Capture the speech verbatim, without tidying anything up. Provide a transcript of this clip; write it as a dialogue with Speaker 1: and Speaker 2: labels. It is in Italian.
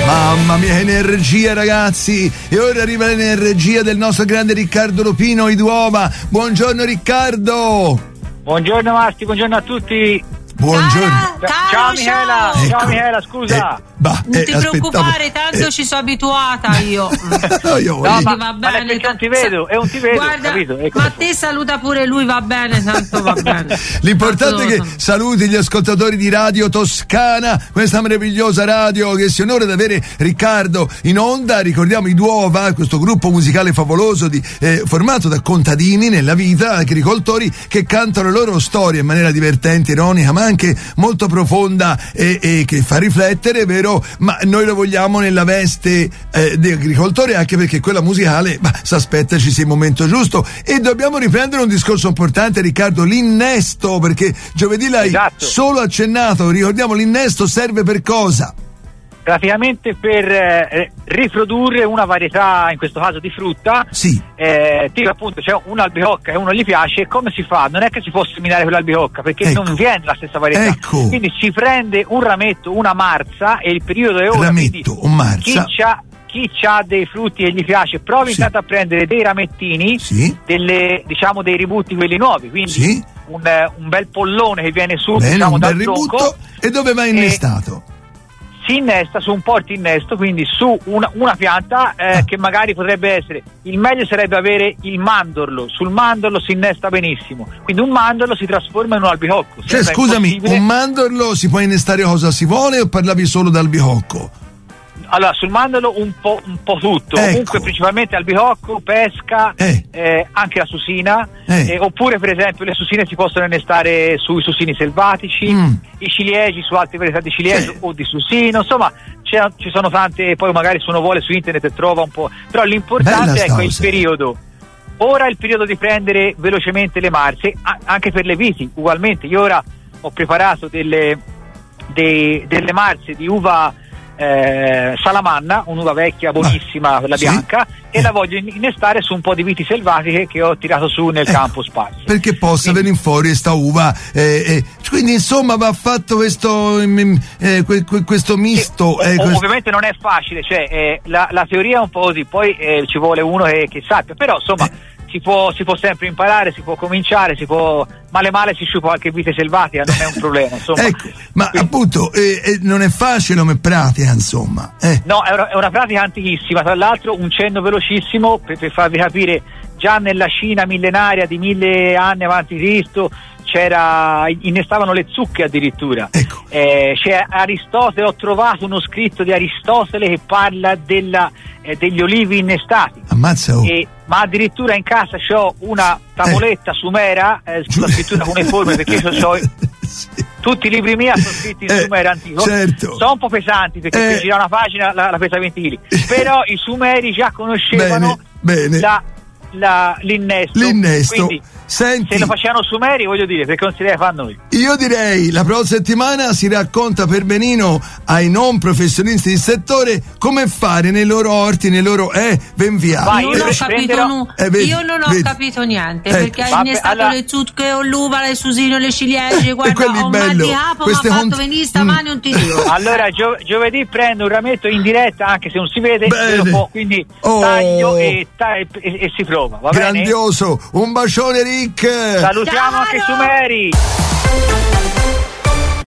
Speaker 1: Mamma mia, energia ragazzi! E ora arriva l'energia del nostro grande Riccardo Lupino, i Duova. Buongiorno Riccardo!
Speaker 2: Buongiorno Masti, buongiorno a tutti.
Speaker 1: Buongiorno.
Speaker 3: Cara, cara,
Speaker 2: ciao Michela,
Speaker 1: ecco.
Speaker 2: ciao Michela, scusa.
Speaker 1: Eh, bah,
Speaker 3: non
Speaker 1: eh,
Speaker 3: ti
Speaker 1: aspettavo.
Speaker 3: preoccupare, tanto
Speaker 1: Eh.
Speaker 3: ci sono abituata io.
Speaker 1: No, io
Speaker 2: No, ma,
Speaker 3: va
Speaker 2: ma
Speaker 3: bene,
Speaker 2: perché non ti vedo, è un ti vedo,
Speaker 3: guarda,
Speaker 2: capito? Ecco.
Speaker 3: ma te saluta pure lui, va bene, tanto va bene.
Speaker 1: L'importante è che
Speaker 3: Tanto-
Speaker 1: saluti gli ascoltatori di Radio Toscana, questa meravigliosa radio che si onora di avere Riccardo in onda. Ricordiamo i Duova, questo gruppo musicale favoloso di, eh, formato da contadini nella vita, agricoltori che cantano le loro storie in maniera divertente, ironica, ma anche molto profonda e, e che fa riflettere, vero? Ma noi lo vogliamo nella veste eh, di agricoltore, anche perché quella musicale si aspetta ci sia il momento giusto. E dobbiamo riprendere un discorso importante, Riccardo, l'innesto, perché giovedì l'hai
Speaker 2: Esatto.
Speaker 1: solo accennato. Ricordiamo, l'innesto serve per cosa?
Speaker 2: Praticamente per eh, riprodurre una varietà, in questo caso di frutta.
Speaker 1: Sì.
Speaker 2: Eh, tipo appunto c'è un'albicocca e uno gli piace, e come si fa? Non è che si può seminare quell'albicocca, perché
Speaker 1: Ecco.
Speaker 2: non viene la stessa varietà.
Speaker 1: Ecco.
Speaker 2: Quindi si prende un rametto, una marza, e il periodo è ora.
Speaker 1: Rametto,
Speaker 2: quindi
Speaker 1: un marza.
Speaker 2: Chi c'ha, chi c'ha dei frutti e gli piace, provi
Speaker 1: Sì.
Speaker 2: intanto a prendere dei ramettini,
Speaker 1: Sì.
Speaker 2: delle, diciamo dei ributti, quelli nuovi, quindi
Speaker 1: Sì.
Speaker 2: un, eh, un bel pollone che viene su,
Speaker 1: Bene,
Speaker 2: diciamo,
Speaker 1: un
Speaker 2: dal
Speaker 1: bel
Speaker 2: tronco.
Speaker 1: ributto. E dove va innestato?
Speaker 2: Si innesta su un porto innesto, quindi su una, una pianta eh,
Speaker 1: Ah.
Speaker 2: che magari potrebbe essere, il meglio sarebbe avere il mandorlo. Sul mandorlo si innesta benissimo, quindi un mandorlo si trasforma in un albicocco.
Speaker 1: Cioè,
Speaker 2: Sembra
Speaker 1: scusami,
Speaker 2: impossibile.
Speaker 1: un mandorlo si può innestare cosa si vuole o parlavi solo d'albicocco?
Speaker 2: Allora, sul mandorlo un po', un po' tutto,
Speaker 1: Ecco.
Speaker 2: comunque principalmente albicocco, pesca,
Speaker 1: Eh.
Speaker 2: eh, anche la susina,
Speaker 1: Eh.
Speaker 2: eh, oppure per esempio le susine si possono innestare sui susini selvatici,
Speaker 1: Mm.
Speaker 2: i ciliegi su altre varietà di ciliegio
Speaker 1: Sì.
Speaker 2: o di susino, insomma c'è- ci sono tante, poi magari se uno vuole su internet e trova un po', però
Speaker 1: Bella
Speaker 2: l'importante
Speaker 1: sta
Speaker 2: ecco, è il
Speaker 1: cosa.
Speaker 2: periodo. Ora è il periodo di prendere velocemente le marze, a- anche per le viti, ugualmente. Io ora ho preparato delle, dei- delle marze di uva eh, Salamanna, un'uva vecchia buonissima, quella
Speaker 1: sì?
Speaker 2: bianca, e
Speaker 1: Eh.
Speaker 2: la voglio innestare su un po' di viti selvatiche che ho tirato su nel
Speaker 1: Ecco,
Speaker 2: campo sparso.
Speaker 1: perché possa
Speaker 2: Quindi-
Speaker 1: venire fuori sta uva eh, eh. Quindi insomma va fatto questo mm, eh, que- que- questo misto
Speaker 2: Sì,
Speaker 1: eh,
Speaker 2: o-
Speaker 1: questo-
Speaker 2: ovviamente non è facile, cioè eh, la, la teoria è un po' così, poi eh, ci vuole uno che, che sappia, però insomma
Speaker 1: Eh.
Speaker 2: si, può, si può sempre imparare, si può cominciare, si può, male male si sciupa qualche vite selvatica, non è un problema, insomma.
Speaker 1: ecco, ma
Speaker 2: Quindi-
Speaker 1: appunto eh, eh, non è facile come pratica, insomma eh.
Speaker 2: No, è una, è una pratica antichissima, tra l'altro un cenno velocissimo per, per farvi capire, già nella Cina millenaria di mille anni avanti Cristo c'era, innestavano le zucche addirittura.
Speaker 1: Ecco.
Speaker 2: Eh, c'è Aristotele, ho trovato uno scritto di Aristotele che parla della, eh, degli olivi innestati.
Speaker 1: Ammazza oh.
Speaker 2: E, ma addirittura in casa c'ho una tavoletta sumera eh, sulla scrittura cuneiforme, perché io c'ho
Speaker 1: Sì.
Speaker 2: tutti i libri miei sono scritti in
Speaker 1: Eh,
Speaker 2: sumero antico,
Speaker 1: certo.
Speaker 2: sono un po' pesanti perché
Speaker 1: Eh.
Speaker 2: per girare una pagina la, la pesa venti chili, però i sumeri già conoscevano
Speaker 1: Bene, bene.
Speaker 2: la, la, l'innesto,
Speaker 1: L'innesto.
Speaker 2: quindi
Speaker 1: Senti,
Speaker 2: se lo facevano sumeri, voglio dire, perché non si deve fare a noi.
Speaker 1: io direi la prossima settimana si racconta per benino ai non professionisti del settore come fare nei loro orti, nei loro eh, ben via.
Speaker 2: Vai,
Speaker 3: Io
Speaker 2: io
Speaker 3: non ho
Speaker 2: pre-
Speaker 3: capito,
Speaker 2: prenderò-
Speaker 3: nu-
Speaker 1: Eh, vedi,
Speaker 3: io non ho
Speaker 1: vedi.
Speaker 3: capito niente,
Speaker 1: Ecco.
Speaker 3: perché hai
Speaker 2: Vabbè,
Speaker 3: innestato
Speaker 2: allora-
Speaker 3: le zucche, l'uva, le susine, le ciliegie, guarda,
Speaker 1: quello è
Speaker 3: ho mal
Speaker 1: bello.
Speaker 3: di capo, mi ha
Speaker 1: Queste
Speaker 3: fatto
Speaker 1: cont-
Speaker 3: venire stamani,
Speaker 1: Mm.
Speaker 3: non ti dico.
Speaker 2: Allora gio- giovedì prendo un rametto in diretta, anche se non si vede,
Speaker 1: Bene.
Speaker 2: ve lo può, quindi
Speaker 1: Oh.
Speaker 2: taglio e, ta- e, e- e si prova, va bene?
Speaker 1: Grandioso, un bacione Rick.
Speaker 2: Salutiamo
Speaker 3: Ciao,
Speaker 2: anche i
Speaker 3: Mario.
Speaker 2: sumeri.